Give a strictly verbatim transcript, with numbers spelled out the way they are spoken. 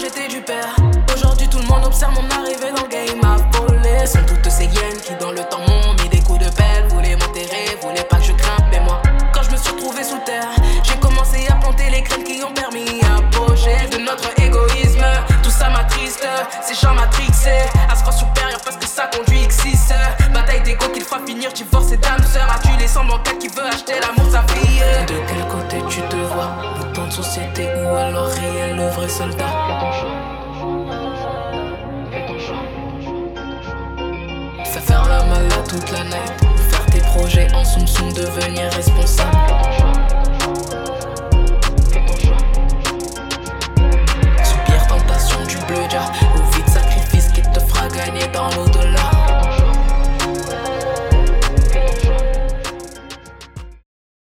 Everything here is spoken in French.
j'étais du père. Aujourd'hui tout le monde observe mon arrivée dans le game. Affolé sont toutes ces hyènes qui dans le temps m'ont mis des coups de pelle. Voulaient m'enterrer, voulaient pas que je grimpe. Mais moi, quand je me suis retrouvé sous terre, j'ai commencé à planter les graines qui ont permis à apogée de notre égoïsme. Tout ça m'attriste, ces gens matrixés. À se croire supérieur parce que ça conduit X six. Bataille d'ego qu'il faut finir, divorce et dame sœur. As-tu les semblants qui veut acheter l'amour de sa fille? De quel côté tu te vois? Bouton de société ou alors réel, le vrai soldat? Fais ton choix. Fais ton choix. Fais faire la malade toute la night. Faire tes projets en soum soum, devenir responsable. Fais ton choix. Fais ton choix. Subir tentation du bleu jar.